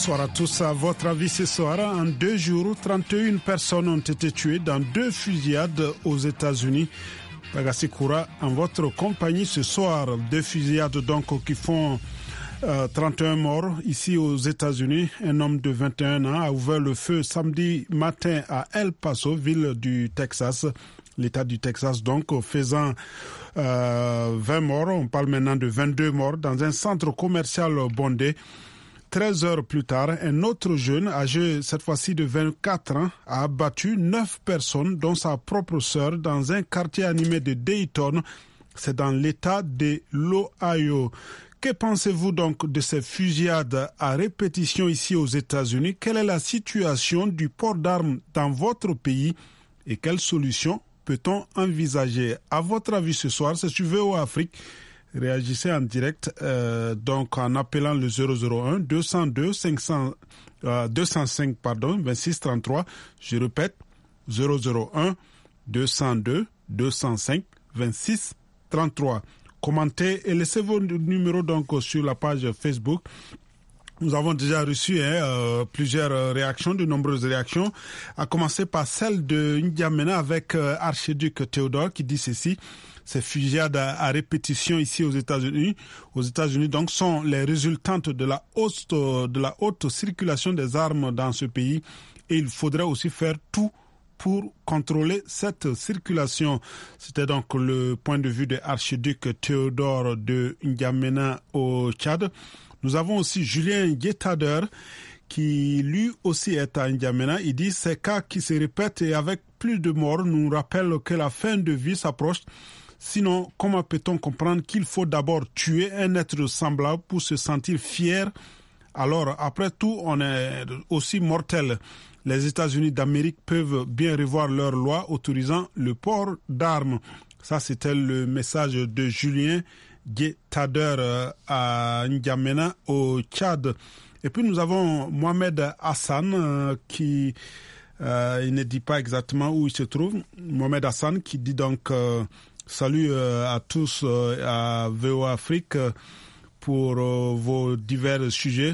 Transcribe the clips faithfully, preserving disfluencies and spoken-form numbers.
Bonsoir à tous. À votre avis, ce soir, en deux jours, trente et une personnes ont été tuées dans deux fusillades aux États-Unis. Bagassi Koura, en votre compagnie ce soir, deux fusillades donc qui font euh, trente et un morts ici aux États-Unis. Un homme de vingt et un ans a ouvert le feu samedi matin à El Paso, ville du Texas. L'État du Texas, donc, faisant euh, vingt morts. On parle maintenant de vingt-deux morts dans un centre commercial bondé. treize heures plus tard, un autre jeune, âgé cette fois-ci de vingt-quatre ans, a abattu neuf personnes, dont sa propre sœur, dans un quartier animé de Dayton. C'est dans l'État de l'Ohio. Que pensez-vous donc de ces fusillades à répétition ici aux États-Unis? Quelle est la situation du port d'armes dans votre pays et quelles solutions peut-on envisager? À votre avis ce soir, c'est sur V O A Afrique. Réagissez en direct euh, donc en appelant le zéro zéro un deux zéro deux cinq cents, euh, deux cent cinq pardon, vingt-six trente-trois. Je répète, zéro zéro un deux zéro deux deux cent cinq vingt-six trente-trois. Commentez et laissez vos numéros donc sur la page Facebook. Nous avons déjà reçu hein, euh, plusieurs réactions, de nombreuses réactions, à commencer par celle de N'Djamena avec euh, Archiduc Théodore qui dit ceci. Ces fusillades à, à répétition ici aux États-Unis, aux États-Unis donc sont les résultantes de la haute, de la haute circulation des armes dans ce pays et il faudrait aussi faire tout pour contrôler cette circulation. C'était donc le point de vue de Archiduc Théodore de N'Djamena au Tchad. Nous avons aussi Julien Guettader qui lui aussi est à N'Djamena. Il dit ces cas qui se répètent et avec plus de morts nous rappellent que la fin de vie s'approche. Sinon, comment peut-on comprendre qu'il faut d'abord tuer un être semblable pour se sentir fier? Alors, après tout, on est aussi mortel. Les États-Unis d'Amérique peuvent bien revoir leurs lois autorisant le port d'armes. Ça, c'était le message de Julien Guettader à N'Djamena au Tchad. Et puis nous avons Mohamed Hassan euh, qui, euh, il ne dit pas exactement où il se trouve. Mohamed Hassan qui dit donc euh, salut euh, à tous euh, à V O A Afrique euh, pour euh, vos divers sujets.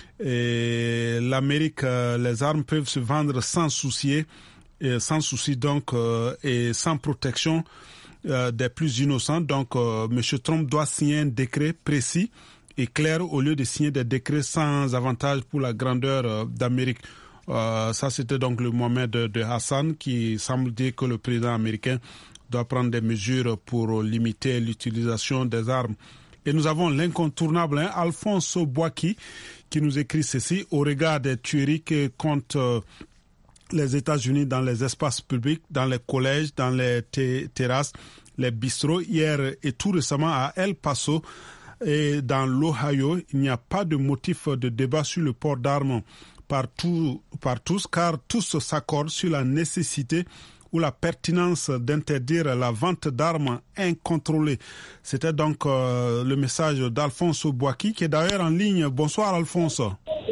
Et l'Amérique, euh, les armes peuvent se vendre sans souci, et sans souci donc euh, et sans protection Euh, des plus innocents. Donc, euh, M. Trump doit signer un décret précis et clair au lieu de signer des décrets sans avantage pour la grandeur euh, d'Amérique. Euh, ça, c'était donc le Mohamed de, de Hassan qui semble dire que le président américain doit prendre des mesures pour limiter l'utilisation des armes. Et nous avons l'incontournable hein, Alphonse Boaki qui nous écrit ceci. Au regard des tueries que compte euh, les États-Unis dans les espaces publics, dans les collèges, dans les t- terrasses, les bistrots, hier et tout récemment à El Paso et dans l'Ohio, il n'y a pas de motif de débat sur le port d'armes par, tout, par tous, car tous s'accordent sur la nécessité ou la pertinence d'interdire la vente d'armes incontrôlée. C'était donc euh, le message d'Alphonse Boaki, qui est d'ailleurs en ligne. Bonsoir Alphonse.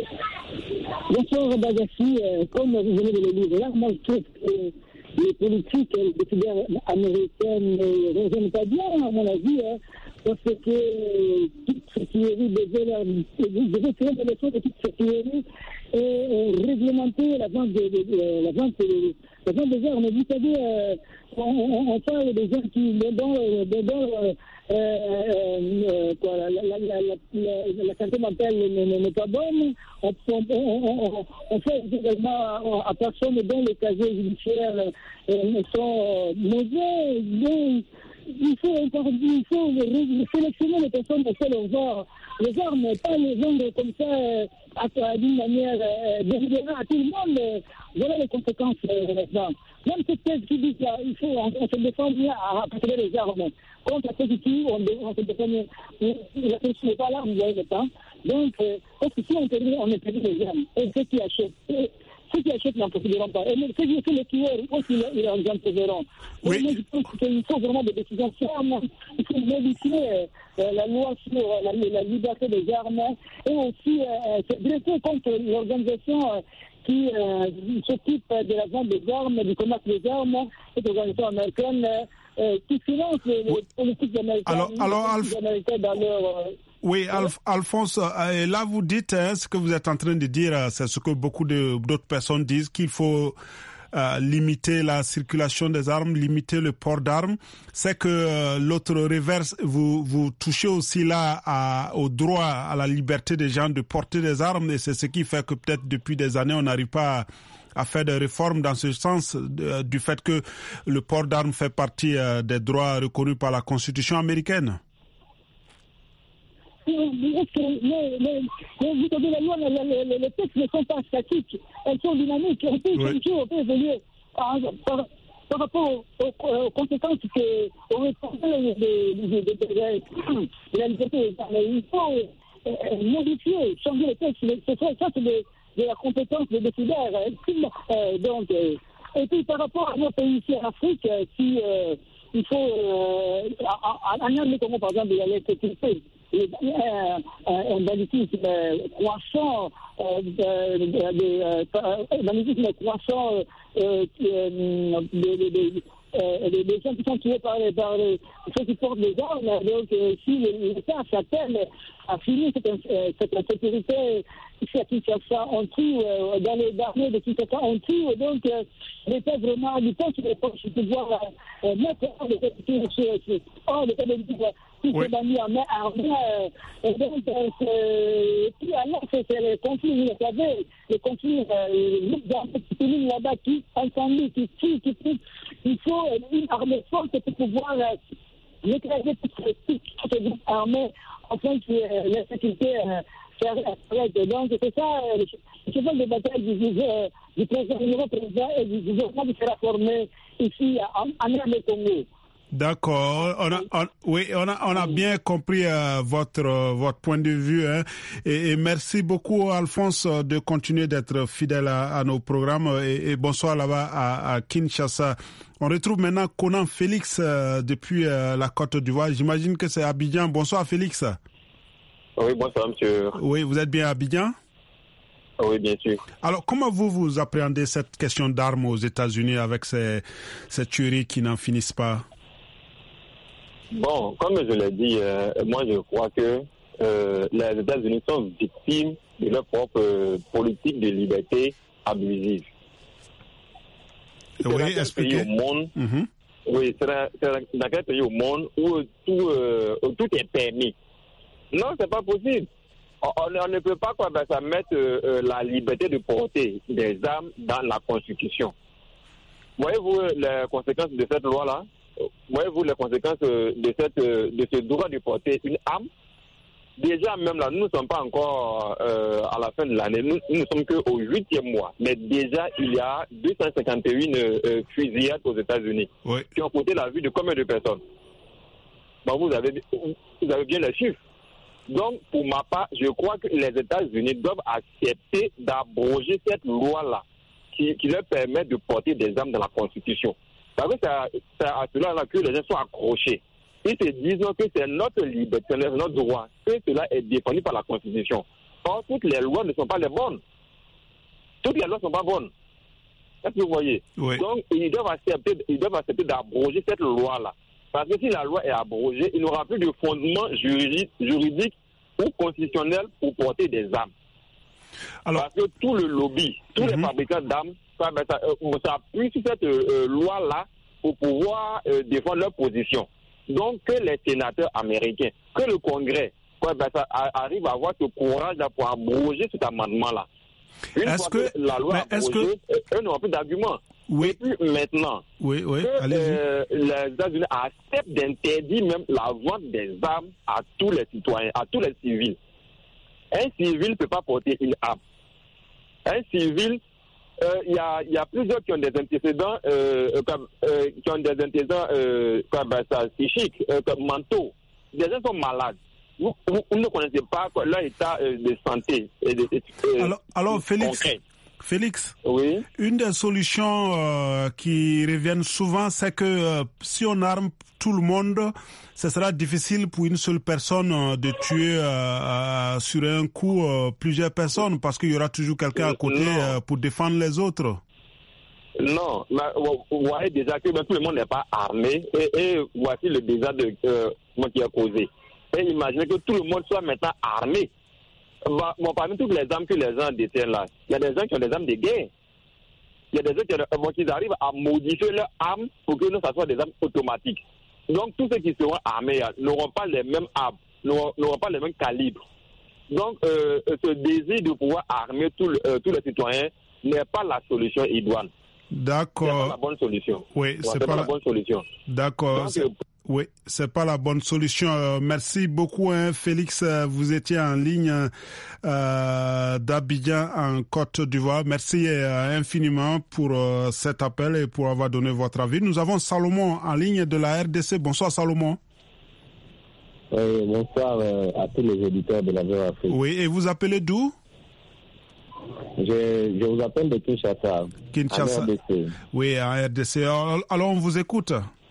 Bonsoir Bagassi, euh, comme vous venez de le dire, là, moi je trouve que les politiques, les décideurs américaines ne raisonnent pas bien, à mon avis, hein, parce que toute cette théorie devait faire de l'effort de toute cette théorie et réglementer la vente de, de, de, la vente de, la vente des armes. Vous savez, euh, on, on, on parle des gens qui, dedans, dedans euh, euh, quoi, la, la, la, la, la, la santé mentale n'est pas bonne. On, on, on, on fait également à personne dont les casiers judiciaires euh, sont mauvais. Donc, il faut, il faut sélectionner les personnes pour faire leurs armes. Les armes, pas les vendre comme ça euh, d'une manière euh, délibérée à tout le monde. Euh, voilà les conséquences euh, maintenant. Même cette thèse qui dit qu'il faut, on, on se défend bien à posséder les armes. Contre ceux qui on, on se défend bien. La question n'est pas là, vous voyez le temps. Donc, euh, parce que si on interdit, on interdit les armes. Et ceux qui achètent, et ceux qui achètent n'en posséderont pas. Et ceux qui sont les tueurs, aussi, ils en posséderont. Oui. Moi, je pense qu'il faut vraiment des décisions fermes. Il faut modifier euh, la loi sur la, la liberté des armes et aussi euh, se dresser contre l'organisation euh, qui euh, s'occupe de la vente des armes, du commerce des armes, cette organisation américaine euh, qui finance les, les politiques américaines, alors, alors, les politiques américaines dans leur... Euh, Oui, Alf, Alphonse, euh, là vous dites, hein, ce que vous êtes en train de dire, c'est ce que beaucoup de, d'autres personnes disent, qu'il faut euh, limiter la circulation des armes, limiter le port d'armes. C'est que euh, l'autre reverse, vous, vous touchez aussi là à, au droit, à la liberté des gens de porter des armes, et c'est ce qui fait que peut-être depuis des années, on n'arrive pas à, à faire des réformes dans ce sens, de, du fait que le port d'armes fait partie euh, des droits reconnus par la Constitution américaine. Les, les, les, vous savez, la loi, les, les, les textes ne sont pas statiques, elles sont dynamiques, on peut changer, oui. on peut évoluer par, par, par rapport aux, aux conséquences que aux responsables de la liberté. Il faut euh, modifier, changer les textes, c'est ça, ça c'est de, de la compétence des décideurs. Euh, donc, euh, et puis par rapport à nos pays ici en Afrique, euh, si euh, il faut, euh, en Inde, comment par exemple, il y a l'électricité. Un, un banditisme croissant, euh, de, de, de, un banditisme croissant euh, euh, des de, de, de, de gens qui sont tués par, par les, ceux qui portent les armes. Donc, euh, si l'État s'attelle à finir cette, euh, cette insécurité ici à Kinshasa, on tue, euh, dans les armées de Kinshasa, on tue. Donc, euh, l'État vraiment du temps qu'il est pour pouvoir euh, mettre hors de cette situation, hors de cette tout oui. s'est mis en main armée. Et donc, c'est, puis alors, c'est, c'est le conflit, vous savez, le conflit, euh, qui là-bas, qui incendie, qui tue, qui tue. Il faut une armée forte pour pouvoir euh, écraser toutes ces groupes armés afin que euh, la sécurité euh, s'arrête. Donc, c'est ça, euh, le cheval de bataille du, euh, du président, du nouveau président et du gouvernement qui sera formé ici en, en Inde Congo. D'accord, on a, on, oui, on a, on a bien compris euh, votre euh, votre point de vue, hein, et, et merci beaucoup Alphonse de continuer d'être fidèle à, à nos programmes, et, et bonsoir là-bas à, à Kinshasa. On retrouve maintenant Conan Félix euh, depuis euh, la Côte d'Ivoire. J'imagine que c'est Abidjan. Bonsoir Félix. Oui, bonsoir monsieur. Oui, vous êtes bien à Abidjan? Oui, bien sûr. Alors, comment vous vous appréhendez cette question d'armes aux États-Unis avec ces ces tueries qui n'en finissent pas? Bon, comme je l'ai dit, euh, moi je crois que euh, les États-Unis sont victimes de leur propre euh, politique de liberté abusive. Oui, expliquez. Au monde, mm-hmm. Oui, c'est dans, c'est dans quel pays au monde où tout, euh, où tout est permis? Non, c'est pas possible. On, on ne peut pas quoi, ben, ça mettre euh, la liberté de porter des armes dans la Constitution. Voyez-vous les conséquences de cette loi-là? Voyez-vous les conséquences de, cette, de ce droit de porter une arme? Déjà, même là, nous ne sommes pas encore euh, à la fin de l'année. Nous, nous ne sommes qu'au huitième mois. Mais déjà, il y a deux cent cinquante et un euh, fusillades aux États-Unis, oui, qui ont coûté la vie de combien de personnes? Bon, vous avez, vous avez bien les chiffres. Donc, pour ma part, je crois que les États-Unis doivent accepter d'abroger cette loi-là qui, qui leur permet de porter des armes dans la Constitution. Parce que c'est à cela là que les gens sont accrochés. Ils se disent que c'est notre liberté, c'est notre droit, que cela est défendu par la Constitution. Or, toutes les lois ne sont pas les bonnes. Toutes les lois ne sont pas bonnes. Est-ce que vous voyez? Oui. Donc, ils doivent accepter, ils doivent accepter d'abroger cette loi-là. Parce que si la loi est abrogée, il n'y aura plus de fondement juridique, juridique ou constitutionnel pour porter des armes. Alors, parce que tout le lobby, tous mm-hmm. les fabricants d'armes, ça, ça, ça appuie sur cette euh, loi-là pour pouvoir euh, défendre leur position. Donc, que les sénateurs américains, que le Congrès, quoi, ben, ça a, arrive à avoir ce courage pour abroger cet amendement-là. Une est-ce fois que, que la loi est abrogée, que... eux n'ont plus d'arguments. Oui. Et puis maintenant, oui, oui. que Allez-y. Euh, les États-Unis acceptent d'interdire même la vente des armes à tous les citoyens, à tous les civils. Un civil ne peut pas porter une arme. Un civil, il euh, y, y a plusieurs qui ont des antécédents, euh, comme, euh, qui ont des antécédents euh, comme ben, ça, psychiques, euh, comme mentaux. Des gens sont malades. Vous, vous, vous ne connaissez pas quoi, leur état euh, de santé. Et de, euh, alors, alors Félix, concret. Félix, oui. Une des solutions euh, qui reviennent souvent, c'est que euh, si on arme tout le monde, ce sera difficile pour une seule personne euh, de tuer euh, euh, sur un coup euh, plusieurs personnes, parce qu'il y aura toujours quelqu'un à côté euh, pour défendre les autres. Non, mais vous voyez déjà que ben, tout le monde n'est pas armé, et, et voici le désastre euh, qui a causé. et imaginer que tout le monde soit maintenant armé. Bon, parmi toutes les armes que les gens détiennent là, il y a des gens qui ont des armes de guerre. Il y a des gens qui, ont, bon, qui arrivent à modifier leurs armes pour que ça soit des armes automatiques. Donc, tous ceux qui seront armés n'auront pas les mêmes armes, n'auront, n'auront pas les mêmes calibres. Donc, euh, ce désir de pouvoir armer tout le, euh, tous les citoyens n'est pas la solution idoine. D'accord. C'est pas la bonne solution. Oui, ouais, c'est, c'est pas, pas la... la bonne solution. D'accord. Donc, c'est... euh... Oui, c'est pas la bonne solution. Euh, merci beaucoup, hein, Félix. Vous étiez en ligne euh, d'Abidjan en Côte d'Ivoire. Merci euh, infiniment pour euh, cet appel et pour avoir donné votre avis. Nous avons Salomon en ligne de la R D C. Bonsoir, Salomon. Oui, bonsoir euh, à tous les auditeurs de la V O A Afrique. Oui, et vous appelez d'où? Je, je vous appelle de Kinshasa. Kinshasa. En R D C. Oui, en R D C. Alors, alors on vous écoute.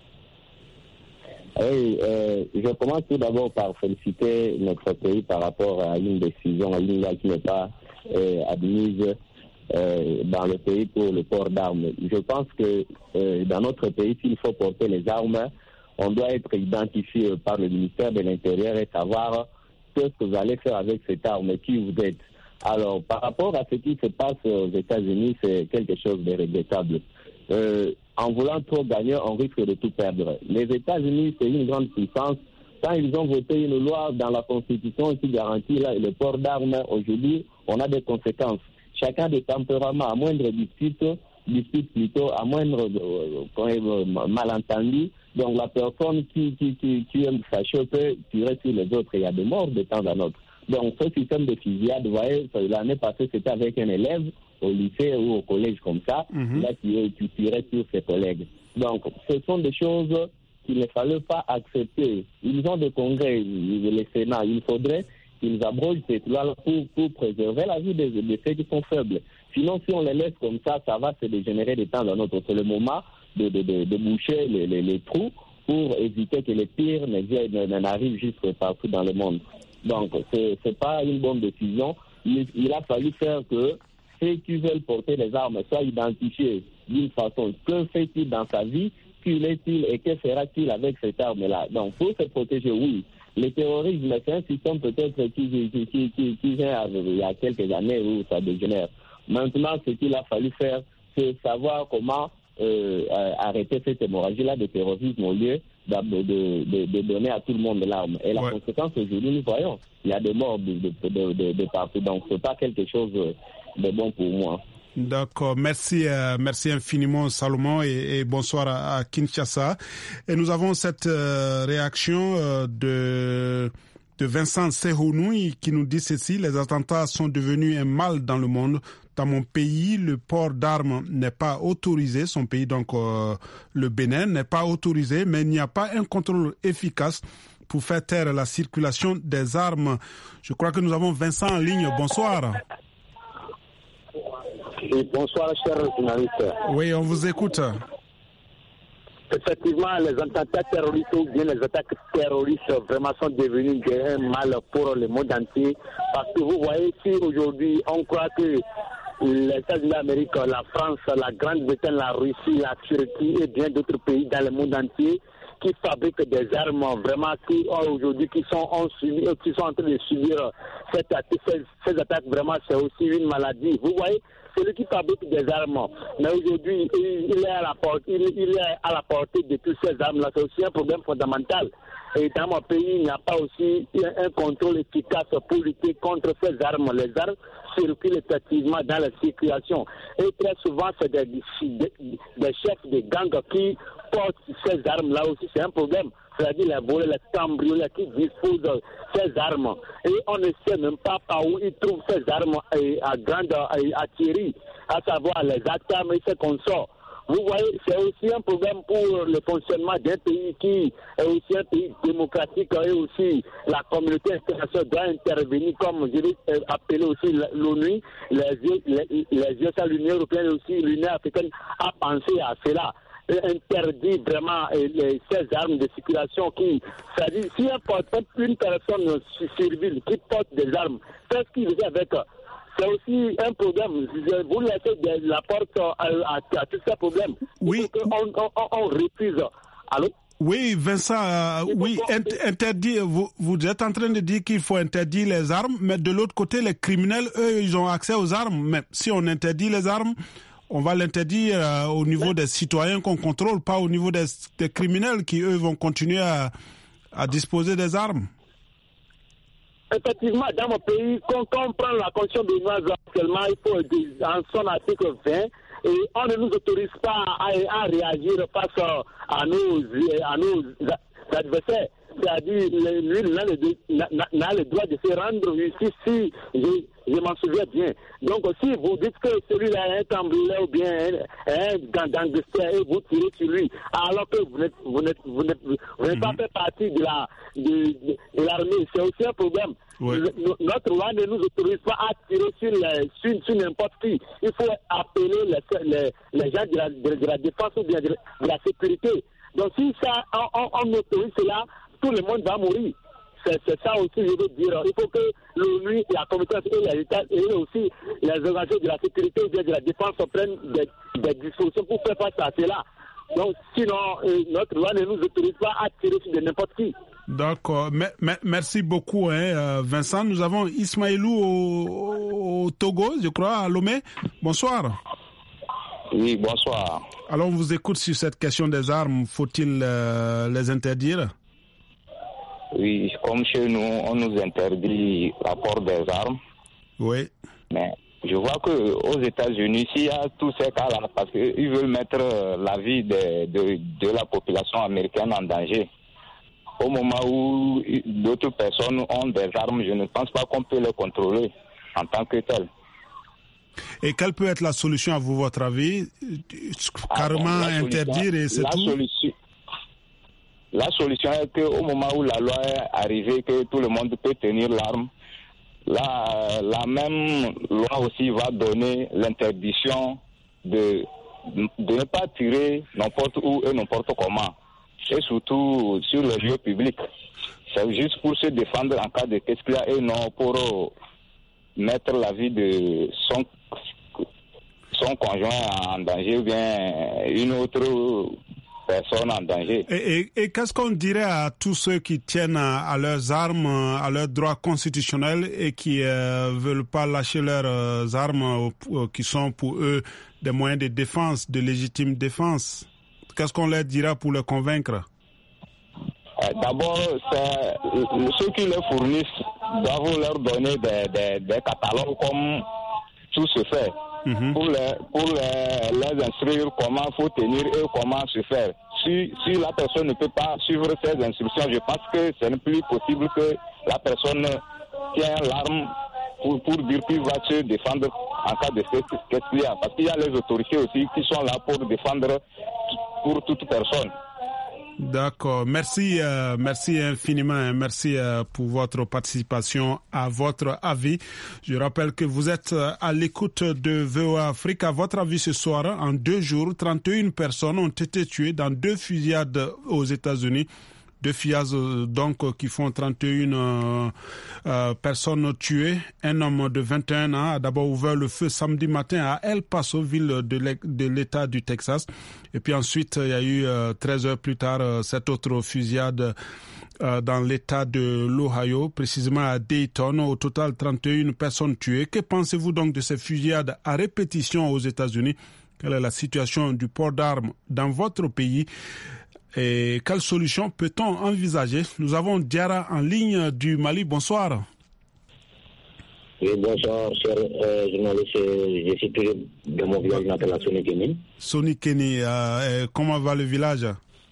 Oui, euh, je commence tout d'abord par féliciter notre pays par rapport à une décision, à une loi qui n'est pas euh, admise euh, dans le pays pour le port d'armes. Je pense que euh, dans notre pays, s'il faut porter les armes, on doit être identifié par le ministère de l'Intérieur et savoir ce que vous allez faire avec cette arme, qui vous êtes. Alors, par rapport à ce qui se passe aux États-Unis, c'est quelque chose de regrettable. Euh, en voulant trop gagner, on risque de tout perdre. Les États-Unis, c'est une grande puissance. Quand ils ont voté une loi dans la Constitution qui garantit là, le port d'armes, aujourd'hui, on a des conséquences. Chacun des tempéraments, à moindre dispute, dispute plutôt, à moindre euh, malentendu. Donc la personne qui, qui, qui, qui aime fâcher peut tirer sur les autres. Il y a des morts de temps à autre. Donc ce système de fusillade, vous voyez, l'année passée, c'était avec un élève au lycée ou au collège comme ça, mm-hmm. là qui, qui tirait sur ses collègues. Donc ce sont des choses qu'il ne fallait pas accepter. Ils ont des congrès, le Sénat, il faudrait qu'ils abrogent cette loi pour, pour préserver la vie de, de ceux qui sont faibles. Sinon, si on les laisse comme ça, ça va se dégénérer de temps à autre. C'est le moment de, de, de, de boucher les, les, les trous pour éviter que les pires n'arrivent jusque partout dans le monde. Donc, ce n'est pas une bonne décision. Il, il a fallu faire que ceux qui veulent porter les armes soient identifiés d'une façon. Que fait-il dans sa vie? Qui est-il et que fera-t-il avec cette arme-là? Donc, pour se protéger, oui. Le terrorisme, c'est un système peut-être qui, qui, qui, qui, qui vient il y a quelques années où ça dégénère. Maintenant, ce qu'il a fallu faire, c'est savoir comment euh, arrêter cette hémorragie-là de terrorisme au lieu de, de, de, de donner à tout le monde l'arme. Et la ouais. conséquence, aujourd'hui, nous voyons, il y a des morts de, de, de, de, de partout. Donc, ce n'est pas quelque chose de bon pour moi. D'accord, merci, euh, merci infiniment Salomon et, et bonsoir à, à Kinshasa. Et nous avons cette euh, réaction euh, de, de Vincent Sehonoui qui nous dit ceci: les attentats sont devenus un mal dans le monde. Dans mon pays, le port d'armes n'est pas autorisé. Son pays, donc euh, le Bénin, n'est pas autorisé, mais il n'y a pas un contrôle efficace pour faire taire la circulation des armes. Je crois que nous avons Vincent en ligne. Bonsoir. Et bonsoir, chers journalistes. Oui, on vous écoute. Effectivement, les attentats terroristes ou bien les attaques terroristes vraiment sont devenus un mal pour le monde entier. Parce que vous voyez, si aujourd'hui on croit que les États-Unis d'Amérique, la France, la Grande-Bretagne, la Russie, la Turquie et bien d'autres pays dans le monde entier qui fabriquent des armes vraiment qui aujourd'hui qui sont, en, qui sont en train de subir cette, ces, ces attaques, vraiment c'est aussi une maladie. Vous voyez, celui qui fabrique des armes, mais aujourd'hui il, il, est à la portée, il, il est à la portée de toutes ces armes-là. C'est aussi un problème fondamental. Et dans mon pays, il n'y a pas aussi un, un contrôle efficace pour lutter contre ces armes. Les armes circulent effectivement dans la circulation. Et très souvent, c'est des, des, des chefs de gangs qui portent ces armes-là aussi. C'est un problème. C'est-à-dire les voleurs, les cambrioleurs qui disposent de ces armes. Et on ne sait même pas par où ils trouvent ces armes à grande artillerie, à savoir les attaques et ces consorts. Vous voyez, c'est aussi un problème pour le fonctionnement d'un pays qui est aussi un pays démocratique et aussi la communauté internationale doit intervenir, comme je l'ai appelé aussi l'ONU, les, les, les U S A, l'Union européenne et aussi l'Union africaine a pensé à cela. Interdit vraiment les, ces armes de circulation qui, c'est-à-dire si une personne civile qui porte des armes, qu'est-ce qu'il fait avec? C'est aussi un problème. Vous laissez de la porte à, à, à tous ces problèmes. Oui. On, on, on refuse. Allô? Oui, Vincent, euh, oui, int- interdit, vous, vous êtes en train de dire qu'il faut interdire les armes, mais de l'autre côté, les criminels, eux, ils ont accès aux armes. Mais si on interdit les armes, on va l'interdire euh, au niveau des citoyens qu'on contrôle, pas au niveau des, des criminels qui, eux, vont continuer à, à disposer des armes. Effectivement, dans mon pays, quand, quand on prend la constitution de l'Union actuellement, il faut, en son article vingt, et on ne nous autorise pas à, à réagir face à nos, à nos adversaires. C'est-à-dire, lui n'a le, n'a le droit de se rendre ici si je, je m'en souviens bien. Donc, si vous dites que celui-là est un cambrioleur ou bien un gangster et vous tirez sur lui, alors que vous n'êtes, vous n'êtes, vous n'êtes, vous n'êtes mm-hmm. pas fait partie de, la, de, de, de l'armée, c'est aussi un problème. Ouais. Le, notre loi ne nous autorise pas à tirer sur, les, sur, sur n'importe qui. Il faut appeler les, les, les gens de la, de, de la défense ou bien de, de la sécurité. Donc, si ça, on, on autorise cela, tout le monde va mourir. C'est, c'est ça aussi, je veux dire. Il faut que l'ONU, la communauté et l'État et aussi les organisations de la sécurité ou de la défense prennent des, des dispositions pour faire face à cela. Donc, sinon, euh, notre loi ne nous autorise pas à tirer sur de n'importe qui. D'accord. Me- me- merci beaucoup, hein, Vincent. Nous avons Ismaïlou au, au Togo, je crois, à Lomé. Bonsoir. Oui, bonsoir. Alors, on vous écoute sur cette question des armes. Faut-il euh, les interdire? Oui, comme chez nous, on nous interdit l'apport des armes. Oui. Mais je vois qu'aux États-Unis, s'il y a tous ces cas-là, parce qu'ils veulent mettre la vie de, de, de la population américaine en danger. Au moment où d'autres personnes ont des armes, je ne pense pas qu'on peut les contrôler en tant que telles. Et quelle peut être la solution, à vous, votre avis? Carrément ah, bon, interdire et c'est la tout solution, La solution est qu'au moment où la loi est arrivée, que tout le monde peut tenir l'arme, la, la même loi aussi va donner l'interdiction de, de ne pas tirer n'importe où et n'importe comment. Et surtout sur le lieu public. C'est juste pour se défendre en cas de qu'est-ce qu'il y a et non pour mettre la vie de son, son conjoint en danger ou bien une autre personne en danger. Et, et, et qu'est-ce qu'on dirait à tous ceux qui tiennent à, à leurs armes, à leurs droits constitutionnels et qui ne euh, veulent pas lâcher leurs euh, armes euh, qui sont pour eux des moyens de défense, de légitime défense? Qu'est-ce qu'on leur dira pour les convaincre? D'abord, c'est, ceux qui les fournissent doivent leur donner des, des, des catalogues comme tout se fait. Mm-hmm. Pour, les, pour les, les instruire comment il faut tenir et comment se faire. Si, si la personne ne peut pas suivre ces instructions, je pense que ce n'est plus possible que la personne tienne l'arme pour, pour dire qu'il va se défendre en cas de qu'est-ce qu'il y a. Parce qu'il y a les autorités aussi qui sont là pour défendre pour toute personne. D'accord. Merci, euh, merci infiniment. Merci euh, pour votre participation à votre avis. Je rappelle que vous êtes à l'écoute de V O A Afrique. À votre avis ce soir, en deux jours, trente et une personnes ont été tuées dans deux fusillades aux États-Unis. Deux fusillades donc qui font trente et une euh, euh, personnes tuées. Un homme de vingt et un ans a d'abord ouvert le feu samedi matin à El Paso, ville de l'État du Texas. Et puis ensuite, il y a eu euh, treize heures plus tard euh, cette autre fusillade euh, dans l'État de l'Ohio, précisément à Dayton. Au total, trente et une personnes tuées. Que pensez-vous donc de ces fusillades à répétition aux États-Unis? Quelle est la situation du port d'armes dans votre pays? Et quelle solution peut-on envisager? Nous avons Diara en ligne du Mali. Bonsoir. Oui, bonsoir, cher euh, journaliste. Je suis toujours de mon village natal à Sonikeni. Sonikeni, euh, comment va le village?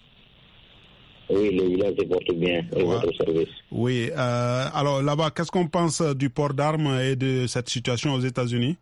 Oui, le village se porte bien et ouais. Votre service. Oui, euh, alors là-bas, qu'est-ce qu'on pense du port d'armes et de cette situation aux États-Unis?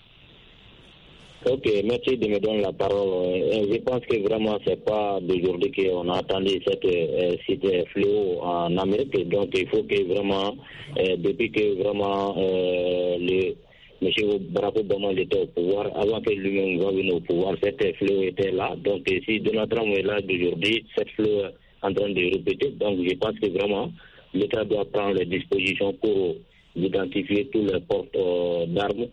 Ok, merci de me donner la parole. Je pense que vraiment, c'est pas d'aujourd'hui qu'on a attendu cette, euh, cette fléau en Amérique. Donc, il faut que vraiment, euh, depuis que vraiment euh, le M. Barack Obama était au pouvoir, avant que lui-même va venir au pouvoir, cette fléau était là. Donc, si Donald Trump est là d'aujourd'hui, cette fléau est en train de répéter. Donc, je pense que vraiment, l'État doit prendre les dispositions pour identifier tous les portes euh, d'armes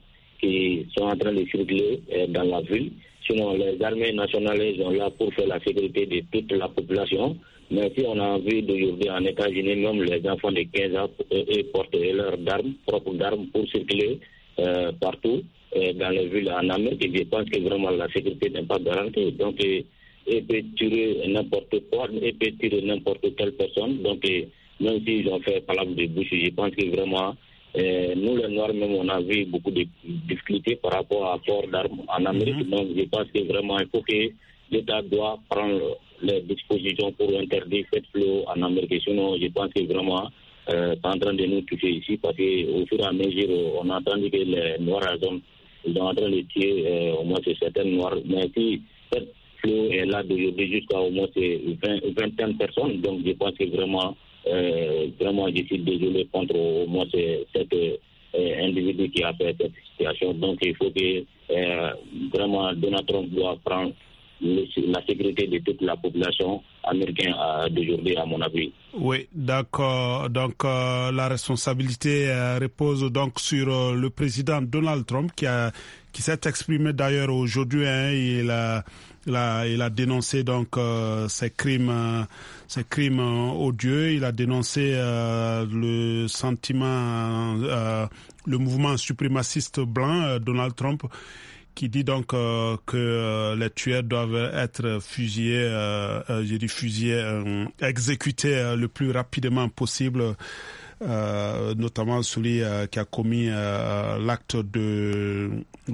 qui sont en train de circuler euh, dans la ville. Sinon, les armées nationales sont là pour faire la sécurité de toute la population. Mais si on a envie d'aujourd'hui en États-Unis, même les enfants de quinze ans, eux portent leurs armes, propres armes pour circuler euh, partout euh, dans les villes en Amérique. Je pense que vraiment la sécurité n'est pas garantie. Donc, euh, ils peuvent tuer n'importe quoi, ils peuvent tuer n'importe quelle personne. Donc, euh, même s'ils ont fait palabre de bouche, je pense que vraiment, euh, nous les Noirs, même, on a vu beaucoup de difficultés par rapport à port d'armes en Amérique. Mm-hmm. Donc, je pense que vraiment, il faut que l'État doit prendre les dispositions pour interdire cette fléau en Amérique. Sinon, je pense que vraiment, euh, c'est en train de nous toucher ici, parce qu'au fur et à mesure, on a entendu que les Noirs ils sont en train de tuer euh, au moins certains Noirs. Mais si cette fléau est là d'aujourd'hui jusqu'à au moins vingt, vingt personnes, donc je pense que vraiment, euh, vraiment, je suis désolé contre au moins cet euh, individu qui a fait cette situation. Donc il faut que euh, vraiment Donald Trump doit prendre la sécurité de toute la population américaine d'aujourd'hui, à mon avis. Oui, d'accord. Donc, euh, la responsabilité euh, repose donc sur euh, le président Donald Trump qui a qui s'est exprimé d'ailleurs aujourd'hui. Hein, il a il a il a dénoncé donc euh, ces crimes euh, ces crimes euh, odieux. Il a dénoncé euh, le sentiment euh, le mouvement suprémaciste blanc euh, Donald Trump, qui dit donc euh, que euh, les tueurs doivent être fusillés, euh, euh, j'ai dit fusillés, euh, exécutés euh, le plus rapidement possible, euh, notamment celui euh, qui a commis euh, l'acte de,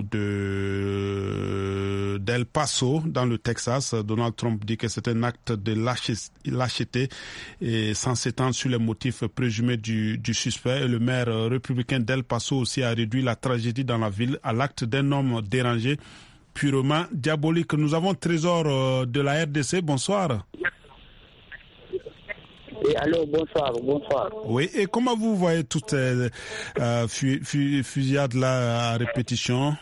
de d'El Paso dans le Texas. Donald Trump dit que c'est un acte de lâcheté et sans s'étendre sur les motifs présumés du, du suspect. Et le maire républicain d'El Paso aussi a réduit la tragédie dans la ville à l'acte d'un homme dérangé, purement diabolique. Nous avons Trésor euh, de la R D C. Bonsoir. Et allô, bonsoir, bonsoir. Oui, et comment vous voyez toutes ces euh, fu- fu- fusillades-là à répétition?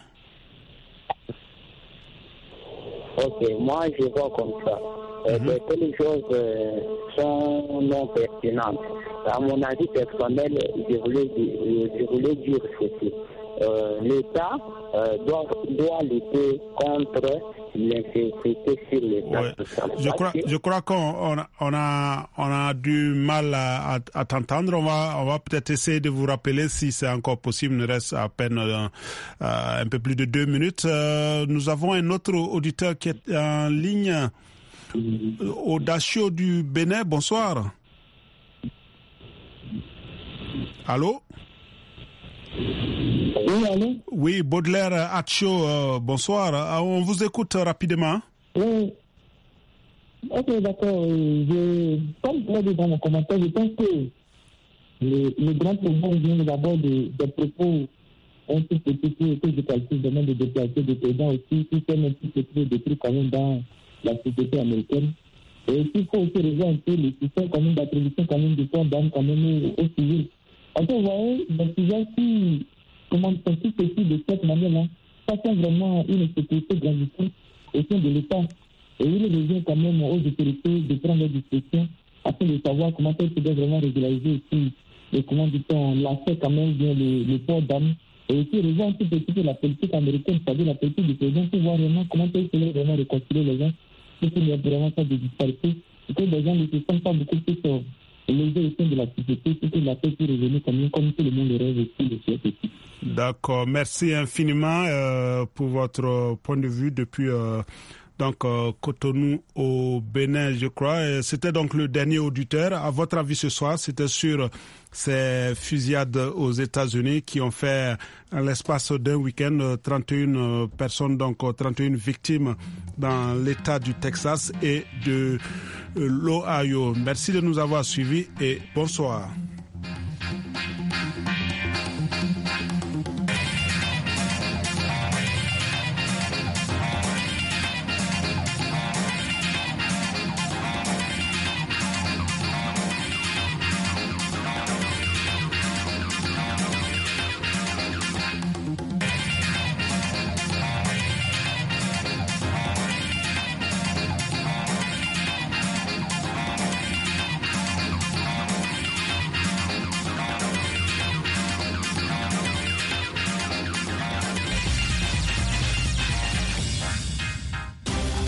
Ok, moi je vois comme ça. Euh, mm-hmm. Que les choses euh, sont non pertinentes. À mon avis personnel, je voulais, je voulais dire ceci. Euh, L'État euh, doit, doit lutter contre l'insécurité sur l'État. Ouais. Je crois, je crois qu'on on a, on a, on a du mal à, à, à t'entendre. On va, on va peut-être essayer de vous rappeler si c'est encore possible. Il nous reste à peine euh, un peu plus de deux minutes. Euh, nous avons un autre auditeur qui est en ligne. Mm-hmm. Audacio du Bénin, bonsoir. Allô? Oui, allô? Oui, Baudelaire Acho, euh, bonsoir. Euh, on vous écoute rapidement. Oui. Ok, d'accord. Je, comme je l'ai dit dans mon commentaire, je pense que le, le grand problème vient d'abord des, des propos un petit peu que je calcule de même de déplacer des présidents aussi, qui fait un petit peu de trucs quand même dans la société américaine. Et il faut aussi revoir un peu le système quand même d'attribution quand même de fonds d'âme quand même au civil. En fait, vous voyez, les sujets qui comment sont tous aussi de cette manière-là, ça fait vraiment une sécurité grandissante au sein de l'État. Et il revient quand même aux autorités de prendre des discussions afin de savoir comment elles se doivent vraiment régulariser aussi, et comment dit-on, l'accès quand même bien le, le port d'âme. Et aussi revoir un petit peu de la politique américaine, c'est-à-dire la politique du président, pour voir vraiment comment elles se doivent vraiment réconcilier les gens, pour qu'il y ait vraiment pas de disparité, et que les gens ne se sentent pas beaucoup plus euh, lésés au sein de la société, pour que la paix puisse revenir comme, comme tout le monde le rêve aussi, le souhaite aussi. D'accord, merci infiniment euh, pour votre point de vue depuis euh, donc euh, Cotonou au Bénin, je crois. Et c'était donc le dernier auditeur. À votre avis ce soir, c'était sur ces fusillades aux États-Unis qui ont fait, en l'espace d'un week-end, trente et une personnes, donc trente et une victimes dans l'État du Texas et de l'Ohio. Merci de nous avoir suivis et bonsoir.